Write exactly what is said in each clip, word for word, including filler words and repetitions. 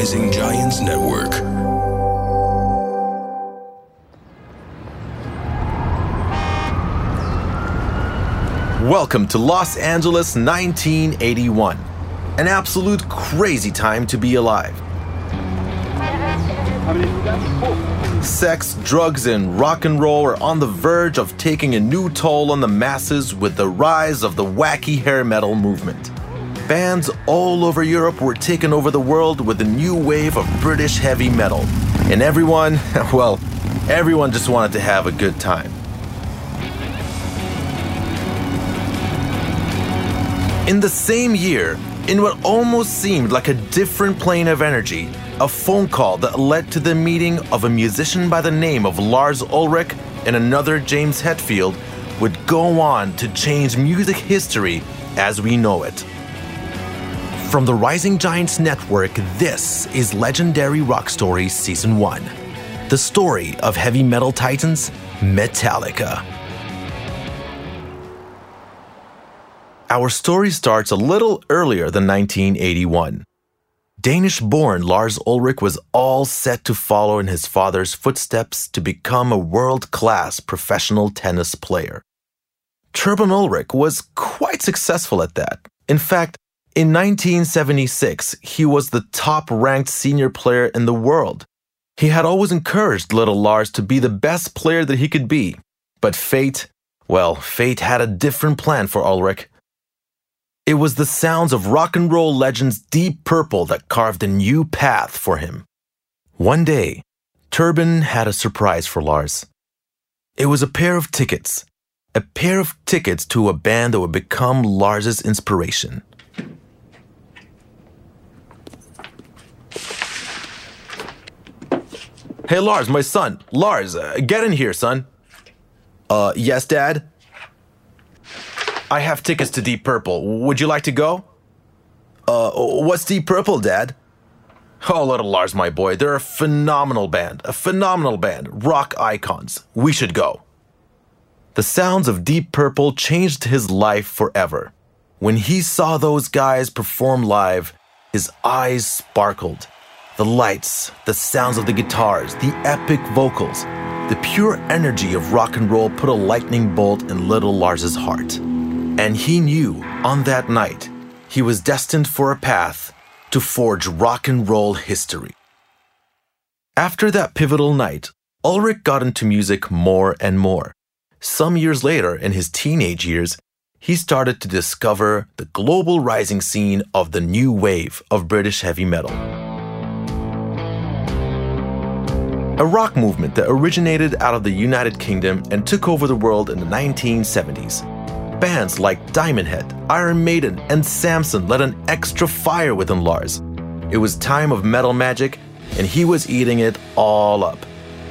Rising Giants Network. Welcome to Los Angeles nineteen eighty-one. An absolute crazy time to be alive. Sex, drugs, and rock and roll are on the verge of taking a new toll on the masses with the rise of the wacky hair metal movement. Bands all over Europe were taking over the world with a new wave of British heavy metal. And everyone, well, everyone just wanted to have a good time. In the same year, in what almost seemed like a different plane of energy, a phone call that led to the meeting of a musician by the name of Lars Ulrich and another James Hetfield would go on to change music history as we know it. From the Rising Giants Network, this is Legendary Rock Stories Season one, the story of heavy metal titans, Metallica. Our story starts a little earlier than nineteen eighty-one. Danish-born Lars Ulrich was all set to follow in his father's footsteps to become a world-class professional tennis player. Torben Ulrich was quite successful at that. In fact, in nineteen seventy-six, he was the top-ranked senior player in the world. He had always encouraged little Lars to be the best player that he could be. But fate, well, fate had a different plan for Ulrich. It was the sounds of rock and roll legends Deep Purple that carved a new path for him. One day, Torben had a surprise for Lars. It was a pair of tickets. A pair of tickets to a band that would become Lars's inspiration. Hey Lars, my son. Lars, uh, get in here, son. Uh, yes, Dad? I have tickets to Deep Purple. Would you like to go? Uh, what's Deep Purple, Dad? Oh, little Lars, my boy. They're a phenomenal band. A phenomenal band. Rock icons. We should go. The sounds of Deep Purple changed his life forever. When he saw those guys perform live, his eyes sparkled. The lights, the sounds of the guitars, the epic vocals, the pure energy of rock and roll put a lightning bolt in little Lars's heart. And he knew, on that night, he was destined for a path to forge rock and roll history. After that pivotal night, Ulrich got into music more and more. Some years later, in his teenage years, he started to discover the global rising scene of the new wave of British heavy metal. A rock movement that originated out of the United Kingdom and took over the world in the nineteen seventies. Bands like Diamond Head, Iron Maiden, and Samson lit an extra fire within Lars. It was time of metal magic, and he was eating it all up.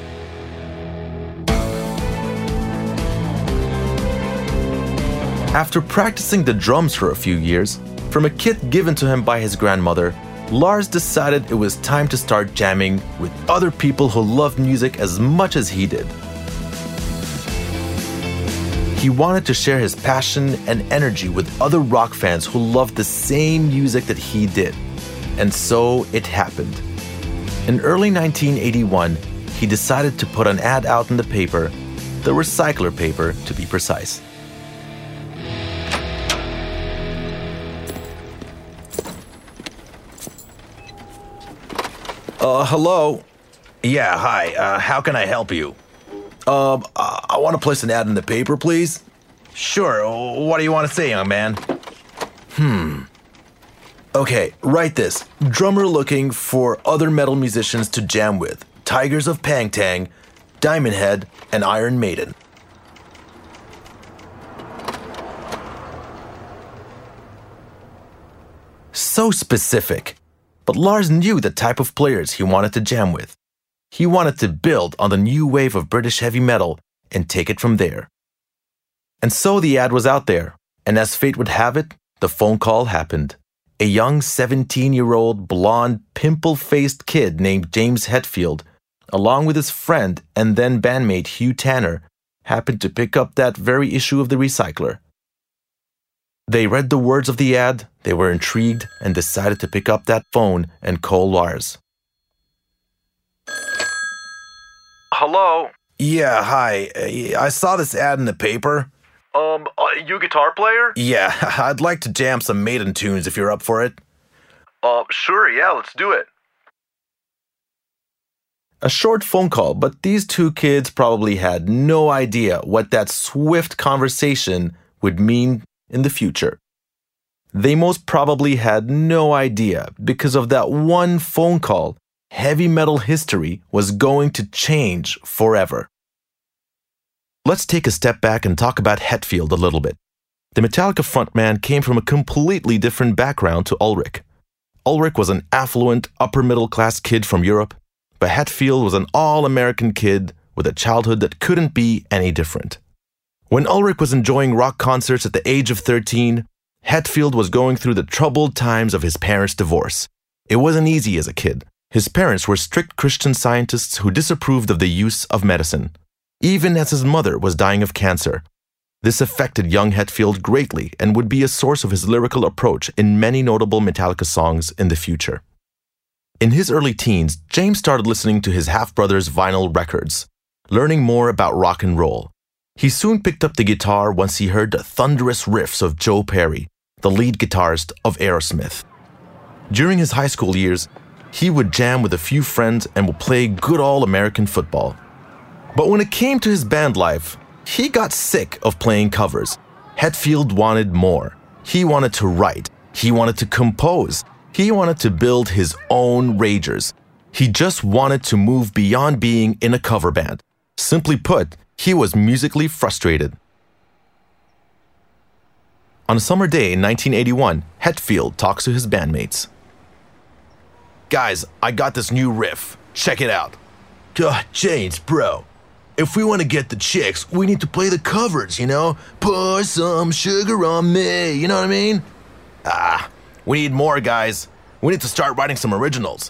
After practicing the drums for a few years, from a kit given to him by his grandmother, Lars decided it was time to start jamming with other people who loved music as much as he did. He wanted to share his passion and energy with other rock fans who loved the same music that he did. And so it happened. In early nineteen eighty-one, he decided to put an ad out in the paper, the Recycler paper to be precise. Uh, hello? Yeah, hi. Uh, how can I help you? Um, uh, I want to place an ad in the paper, please. Sure. What do you want to say, young man? Hmm. Okay, write this. Drummer looking for other metal musicians to jam with. Tigers of Pangtang, Diamond Head, and Iron Maiden. So specific. But Lars knew the type of players he wanted to jam with. He wanted to build on the new wave of British heavy metal and take it from there. And so the ad was out there, and as fate would have it, the phone call happened. A young seventeen-year-old, blonde, pimple-faced kid named James Hetfield, along with his friend and then bandmate Hugh Tanner, happened to pick up that very issue of the Recycler. They read the words of the ad, they were intrigued, and decided to pick up that phone and call Lars. hello? Yeah, hi. I saw this ad in the paper. Um, are you a guitar player? Yeah, I'd like to jam some Maiden tunes if you're up for it. Uh, sure, yeah, let's do it. A short phone call, but these two kids probably had no idea what that swift conversation would mean in the future. They most probably had no idea because of that one phone call, heavy metal history was going to change forever. Let's take a step back and talk about Hetfield a little bit. The Metallica frontman came from a completely different background to Ulrich. Ulrich was an affluent, upper-middle-class kid from Europe, but Hetfield was an all-American kid with a childhood that couldn't be any different. When Ulrich was enjoying rock concerts at the age of thirteen, Hetfield was going through the troubled times of his parents' divorce. It wasn't easy as a kid. His parents were strict Christian Scientists who disapproved of the use of medicine, even as his mother was dying of cancer. This affected young Hetfield greatly and would be a source of his lyrical approach in many notable Metallica songs in the future. In his early teens, James started listening to his half-brother's vinyl records, learning more about rock and roll. He soon picked up the guitar once he heard the thunderous riffs of Joe Perry, the lead guitarist of Aerosmith. During his high school years, he would jam with a few friends and would play good old American football. But when it came to his band life, he got sick of playing covers. Hetfield wanted more. He wanted to write. He wanted to compose. He wanted to build his own Ragers. He just wanted to move beyond being in a cover band. Simply put, he was musically frustrated. On a summer day in nineteen eighty-one, Hetfield talks to his bandmates. Guys, I got this new riff. Check it out. God, James, bro. If we want to get the chicks, we need to play the covers, you know? Pour some sugar on me, you know what I mean? Ah, we need more, guys. We need to start writing some originals.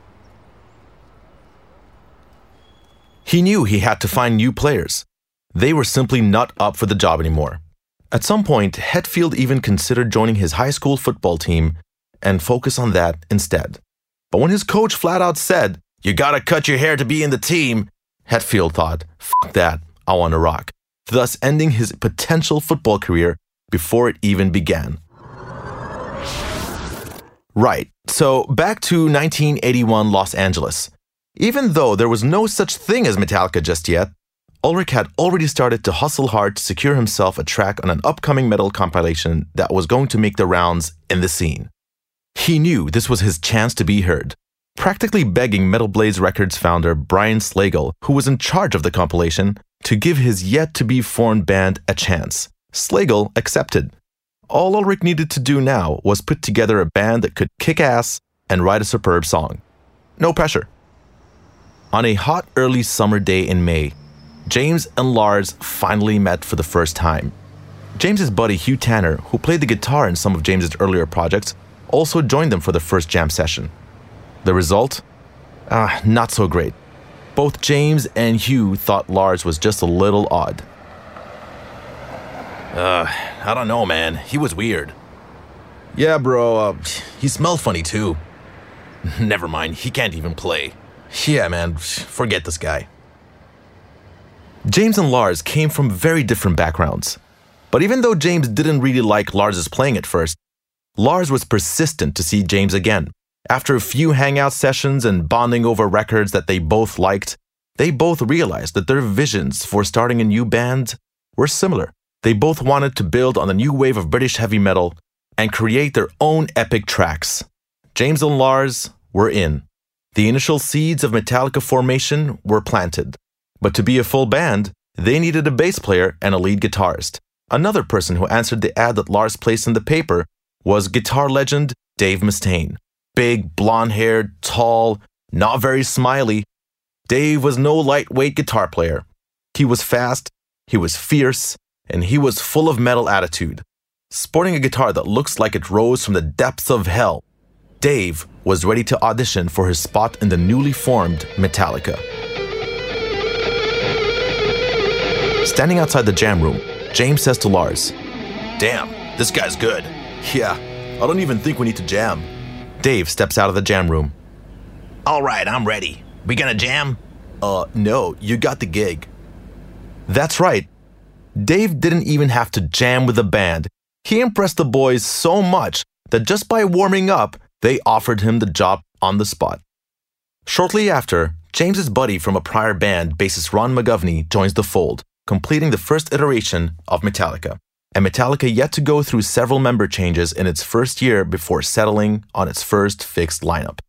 He knew he had to find new players. They were simply not up for the job anymore. At some point, Hetfield even considered joining his high school football team and focus on that instead. But when his coach flat out said, "You gotta cut your hair to be in the team," Hetfield thought, "Fuck that, I want to rock," thus ending his potential football career before it even began. Right, so back to nineteen eighty-one Los Angeles. Even though there was no such thing as Metallica just yet, Ulrich had already started to hustle hard to secure himself a track on an upcoming metal compilation that was going to make the rounds in the scene. He knew this was his chance to be heard, practically begging Metal Blade Records founder Brian Slagel, who was in charge of the compilation, to give his yet-to-be-formed band a chance. Slagel accepted. All Ulrich needed to do now was put together a band that could kick ass and write a superb song. No pressure. On a hot early summer day in May, James and Lars finally met for the first time. James's buddy Hugh Tanner, who played the guitar in some of James's earlier projects, also joined them for the first jam session. The result? Ah, not so great. Both James and Hugh thought Lars was just a little odd. Uh, I don't know, man. He was weird. Yeah, bro, uh, he smelled funny too. Never mind, he can't even play. Yeah, man, forget this guy. James and Lars came from very different backgrounds. But even though James didn't really like Lars's playing at first, Lars was persistent to see James again. After a few hangout sessions and bonding over records that they both liked, they both realized that their visions for starting a new band were similar. They both wanted to build on the new wave of British heavy metal and create their own epic tracks. James and Lars were in. The initial seeds of Metallica formation were planted. But to be a full band, they needed a bass player and a lead guitarist. Another person who answered the ad that Lars placed in the paper was guitar legend Dave Mustaine. Big, blonde-haired, tall, not very smiley. Dave was no lightweight guitar player. He was fast, he was fierce, and he was full of metal attitude. Sporting a guitar that looks like it rose from the depths of hell, Dave was ready to audition for his spot in the newly formed Metallica. Standing outside the jam room, James says to Lars, "Damn, this guy's good. Yeah, I don't even think we need to jam." Dave steps out of the jam room. "All right, I'm ready. We gonna jam?" Uh, no, you got the gig. That's right. Dave didn't even have to jam with the band. He impressed the boys so much that just by warming up, they offered him the job on the spot. Shortly after, James's buddy from a prior band, bassist Ron McGovney, joins the fold, completing the first iteration of Metallica. And Metallica yet to go through several member changes in its first year before settling on its first fixed lineup.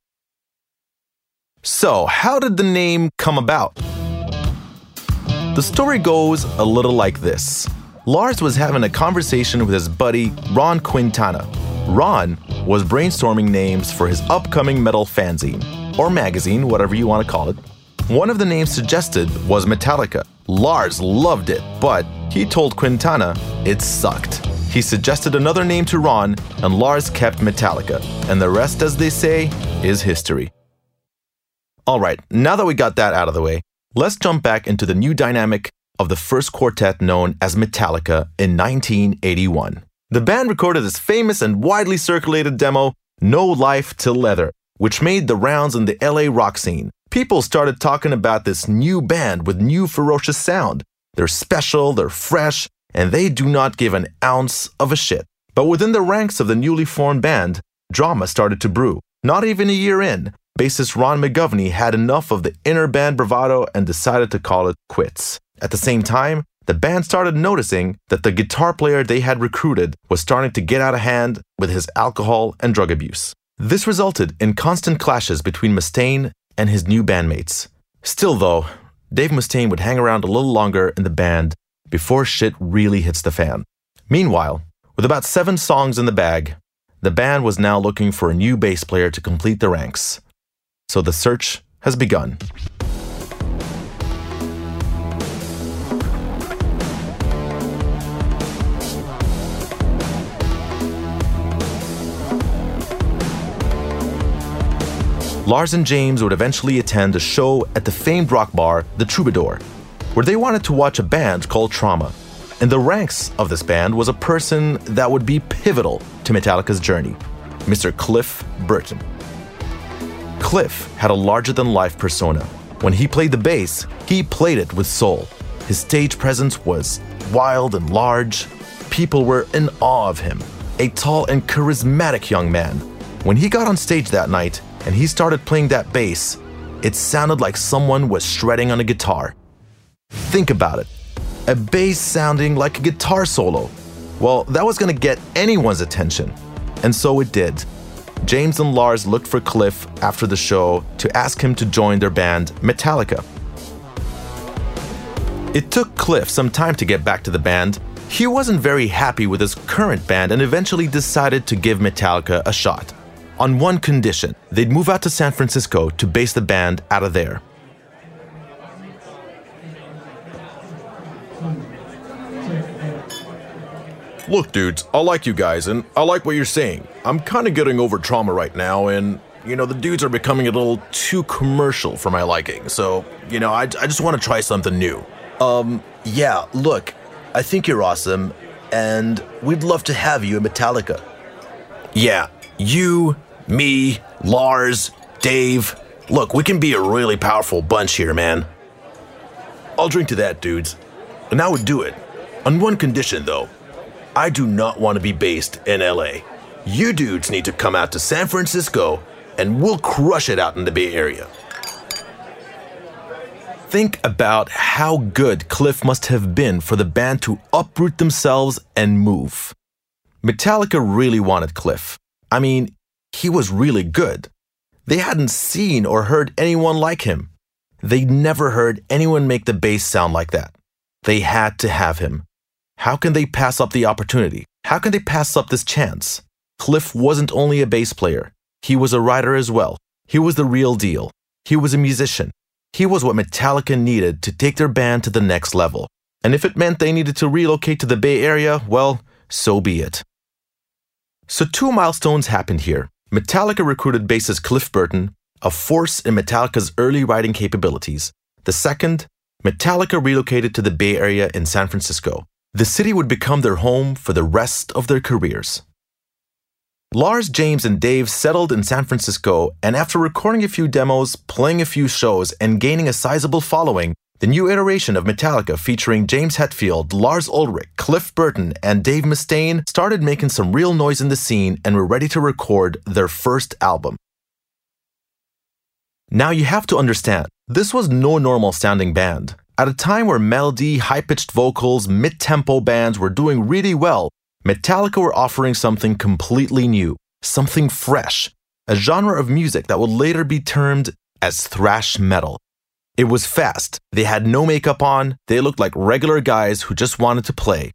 So, how did the name come about? The story goes a little like this. Lars was having a conversation with his buddy Ron Quintana. Ron was brainstorming names for his upcoming metal fanzine, or magazine, whatever you want to call it. One of the names suggested was Metallica. Lars loved it, but he told Quintana it sucked. He suggested another name to Ron, and Lars kept Metallica. And the rest, as they say, is history. Alright, now that we got that out of the way, let's jump back into the new dynamic of the first quartet known as Metallica in nineteen eighty-one. The band recorded this famous and widely circulated demo, No Life Till Leather, which made the rounds in the L A rock scene. People started talking about this new band with new ferocious sound. They're special, they're fresh, and they do not give an ounce of a shit. But within the ranks of the newly formed band, drama started to brew. Not even a year in, bassist Ron McGovney had enough of the inner band bravado and decided to call it quits. At the same time, the band started noticing that the guitar player they had recruited was starting to get out of hand with his alcohol and drug abuse. This resulted in constant clashes between Mustaine and his new bandmates. Still though, Dave Mustaine would hang around a little longer in the band before shit really hits the fan. Meanwhile, with about seven songs in the bag, the band was now looking for a new bass player to complete the ranks. So the search has begun. Lars and James would eventually attend a show at the famed rock bar, The Troubadour, where they wanted to watch a band called Trauma. In the ranks of this band was a person that would be pivotal to Metallica's journey, Mister Cliff Burton. Cliff had a larger-than-life persona. When he played the bass, he played it with soul. His stage presence was wild and large. People were in awe of him, a tall and charismatic young man. When he got on stage that night, and he started playing that bass, it sounded like someone was shredding on a guitar. Think about it. A bass sounding like a guitar solo. Well, that was going to get anyone's attention. And so it did. James and Lars looked for Cliff after the show to ask him to join their band, Metallica. It took Cliff some time to get back to the band. He wasn't very happy with his current band and eventually decided to give Metallica a shot. On one condition, they'd move out to San Francisco to base the band out of there. Look, dudes, I like you guys, and I like what you're saying. I'm kind of getting over Trauma right now, and, you know, the dudes are becoming a little too commercial for my liking, so, you know, I, I just want to try something new. Um, yeah, look, I think you're awesome, and we'd love to have you in Metallica. Yeah, you, me, Lars, Dave. Look, we can be a really powerful bunch here, man. I'll drink to that, dudes. And I would do it. On one condition, though. I do not want to be based in L A. You dudes need to come out to San Francisco, and we'll crush it out in the Bay Area. Think about how good Cliff must have been for the band to uproot themselves and move. Metallica really wanted Cliff. I mean, he was really good. They hadn't seen or heard anyone like him. They'd never heard anyone make the bass sound like that. They had to have him. How can they pass up the opportunity? How can they pass up this chance? Cliff wasn't only a bass player. He was a writer as well. He was the real deal. He was a musician. He was what Metallica needed to take their band to the next level. And if it meant they needed to relocate to the Bay Area, well, so be it. So two milestones happened here. Metallica recruited bassist Cliff Burton, a force in Metallica's early writing capabilities. The second, Metallica relocated to the Bay Area in San Francisco. The city would become their home for the rest of their careers. Lars, James, and Dave settled in San Francisco, and after recording a few demos, playing a few shows, and gaining a sizable following, the new iteration of Metallica featuring James Hetfield, Lars Ulrich, Cliff Burton, and Dave Mustaine started making some real noise in the scene and were ready to record their first album. Now you have to understand, this was no normal sounding band. At a time where melody, high-pitched vocals, mid-tempo bands were doing really well, Metallica were offering something completely new, something fresh, a genre of music that would later be termed as thrash metal. It was fast, they had no makeup on, they looked like regular guys who just wanted to play.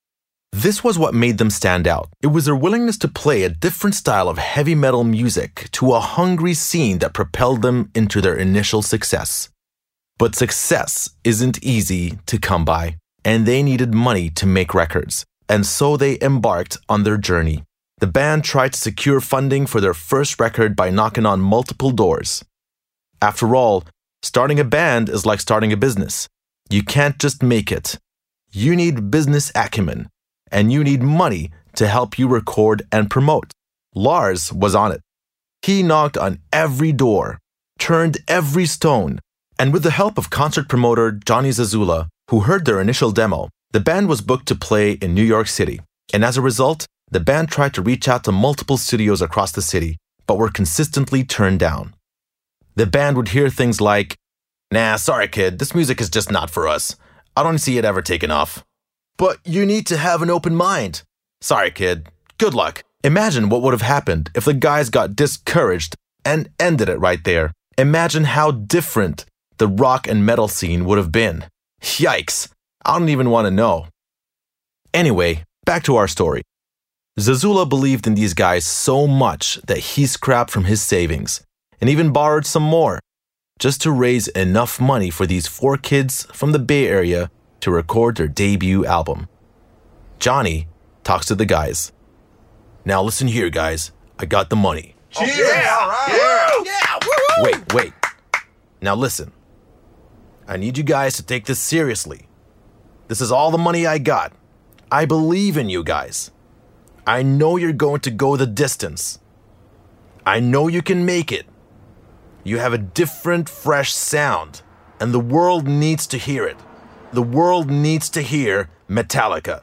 This was what made them stand out. It was their willingness to play a different style of heavy metal music to a hungry scene that propelled them into their initial success. But success isn't easy to come by, and they needed money to make records. And so they embarked on their journey. The band tried to secure funding for their first record by knocking on multiple doors. After all, starting a band is like starting a business. You can't just make it. You need business acumen, and you need money to help you record and promote. Lars was on it. He knocked on every door, turned every stone, and with the help of concert promoter Johnny Zazula, who heard their initial demo, the band was booked to play in New York City, and as a result, the band tried to reach out to multiple studios across the city, but were consistently turned down. The band would hear things like, "Nah, sorry kid, this music is just not for us. I don't see it ever taking off." "But you need to have an open mind." "Sorry kid, good luck." Imagine what would have happened if the guys got discouraged and ended it right there. Imagine how different the rock and metal scene would have been. Yikes. I don't even want to know. Anyway, back to our story. Zazula believed in these guys so much that he scrapped from his savings and even borrowed some more just to raise enough money for these four kids from the Bay Area to record their debut album. Johnny talks to the guys. "Now listen here, guys. I got the money." Cheers! Yeah, all right. Yeah! Yeah! Woo-hoo! Wait, wait. Now listen. I need you guys to take this seriously. This is all the money I got. I believe in you guys. I know you're going to go the distance. I know you can make it. You have a different, fresh sound, and the world needs to hear it. The world needs to hear Metallica.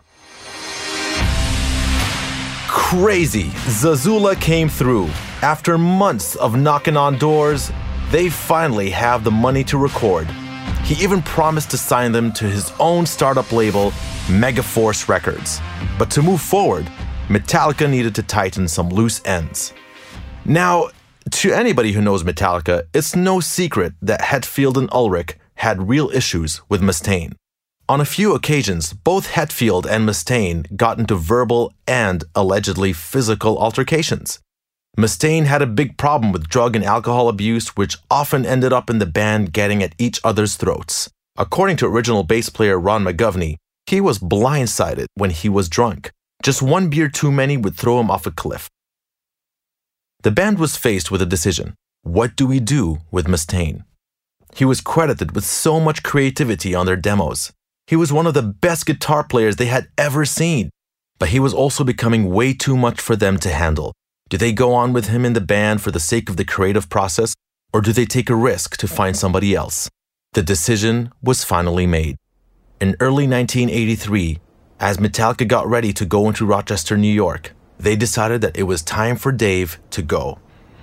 Crazy. Zazula came through. After months of knocking on doors, they finally have the money to record. He even promised to sign them to his own startup label, Megaforce Records. But to move forward, Metallica needed to tighten some loose ends. Now, to anybody who knows Metallica, it's no secret that Hetfield and Ulrich had real issues with Mustaine. On a few occasions, both Hetfield and Mustaine got into verbal and allegedly physical altercations. Mustaine had a big problem with drug and alcohol abuse, which often ended up in the band getting at each other's throats. According to original bass player Ron McGovney, he was blindsided when he was drunk. Just one beer too many would throw him off a cliff. The band was faced with a decision. What do we do with Mustaine? He was credited with so much creativity on their demos. He was one of the best guitar players they had ever seen. But he was also becoming way too much for them to handle. Do they go on with him in the band for the sake of the creative process, or do they take a risk to find somebody else? The decision was finally made. In early nineteen eighty-three, as Metallica got ready to go into Rochester, New York, they decided that it was time for Dave to go.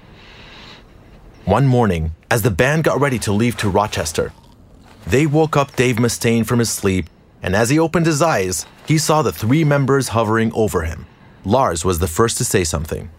One morning, as the band got ready to leave to Rochester, they woke up Dave Mustaine from his sleep, and as he opened his eyes, he saw the three members hovering over him. Lars was the first to say something.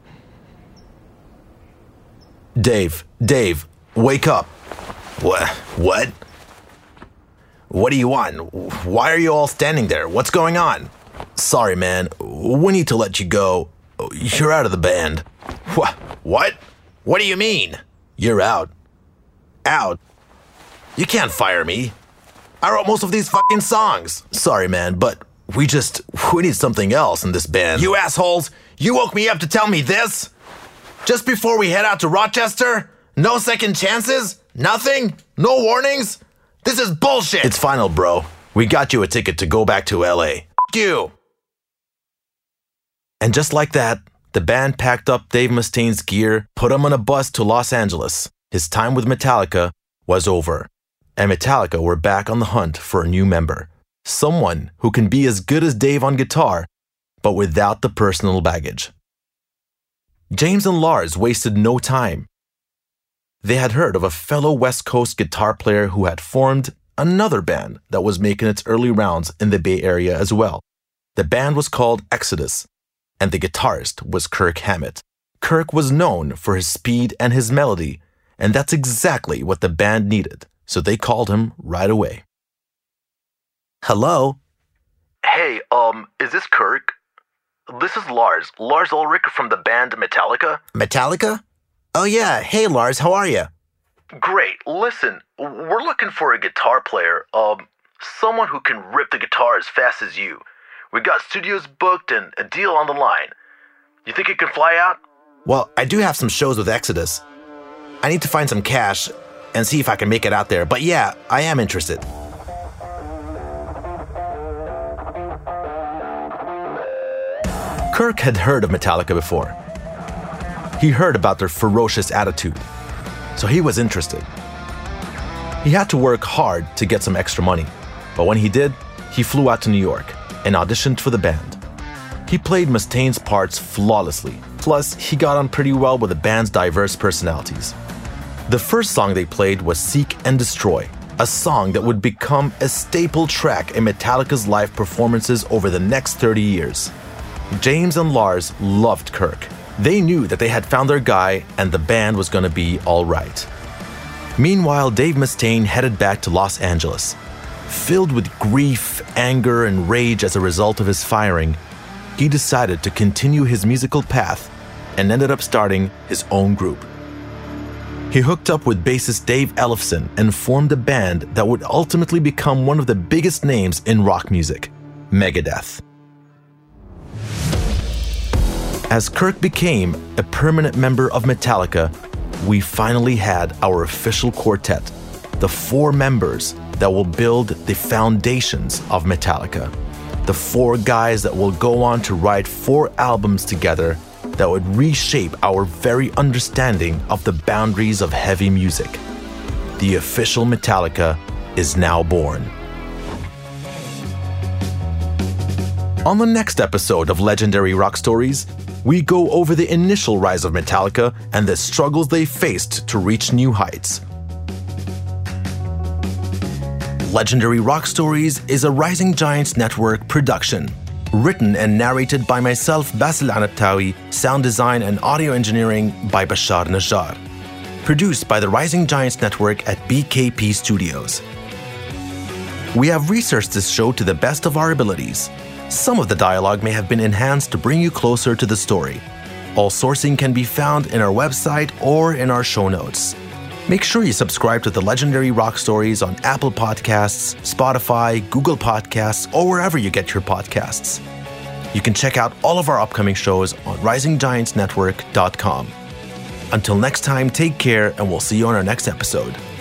Dave, Dave, wake up. What? What? What do you want? Why are you all standing there? What's going on? Sorry, man. We need to let you go. You're out of the band. What? What? What do you mean? You're out. Out? You can't fire me. I wrote most of these fucking songs. Sorry, man, but we just, we need something else in this band. You assholes! You woke me up to tell me this? Just before we head out to Rochester? No second chances? Nothing? No warnings? This is bullshit! It's final, bro. We got you a ticket to go back to L A. F*** you! And just like that, the band packed up Dave Mustaine's gear, put him on a bus to Los Angeles. His time with Metallica was over, and Metallica were back on the hunt for a new member. Someone who can be as good as Dave on guitar, but without the personal baggage. James and Lars wasted no time. They had heard of a fellow West Coast guitar player who had formed another band that was making its early rounds in the Bay Area as well. The band was called Exodus, and the guitarist was Kirk Hammett. Kirk was known for his speed and his melody, and that's exactly what the band needed, so they called him right away. Hello? Hey, um, is this Kirk? This is Lars. Lars Ulrich from the band Metallica. Metallica? Oh yeah, hey Lars, how are you? Great. Listen, we're looking for a guitar player. Um, someone who can rip the guitar as fast as you. We got studios booked and a deal on the line. You think you can fly out? Well, I do have some shows with Exodus. I need to find some cash and see if I can make it out there. But yeah, I am interested. Kirk had heard of Metallica before. He heard about their ferocious attitude, so he was interested. He had to work hard to get some extra money, but when he did, he flew out to New York and auditioned for the band. He played Mustaine's parts flawlessly, plus he got on pretty well with the band's diverse personalities. The first song they played was Seek and Destroy, a song that would become a staple track in Metallica's live performances over the next thirty years. James and Lars loved Kirk. They knew that they had found their guy and the band was going to be all right. Meanwhile, Dave Mustaine headed back to Los Angeles. Filled with grief, anger, and rage as a result of his firing, he decided to continue his musical path and ended up starting his own group. He hooked up with bassist Dave Ellefson and formed a band that would ultimately become one of the biggest names in rock music, Megadeth. As Kirk became a permanent member of Metallica, we finally had our official quartet, the four members that will build the foundations of Metallica, the four guys that will go on to write four albums together that would reshape our very understanding of the boundaries of heavy music. The official Metallica is now born. On the next episode of Legendary Rock Stories, we go over the initial rise of Metallica and the struggles they faced to reach new heights. Legendary Rock Stories is a Rising Giants Network production. Written and narrated by myself, Basil Anabtawi, sound design and audio engineering by Bashar Najjar. Produced by the Rising Giants Network at B K P Studios. We have researched this show to the best of our abilities. Some of the dialogue may have been enhanced to bring you closer to the story. All sourcing can be found in our website or in our show notes. Make sure you subscribe to the Legendary Rock Stories on Apple Podcasts, Spotify, Google Podcasts, or wherever you get your podcasts. You can check out all of our upcoming shows on rising giants network dot com. Until next time, take care, and we'll see you on our next episode.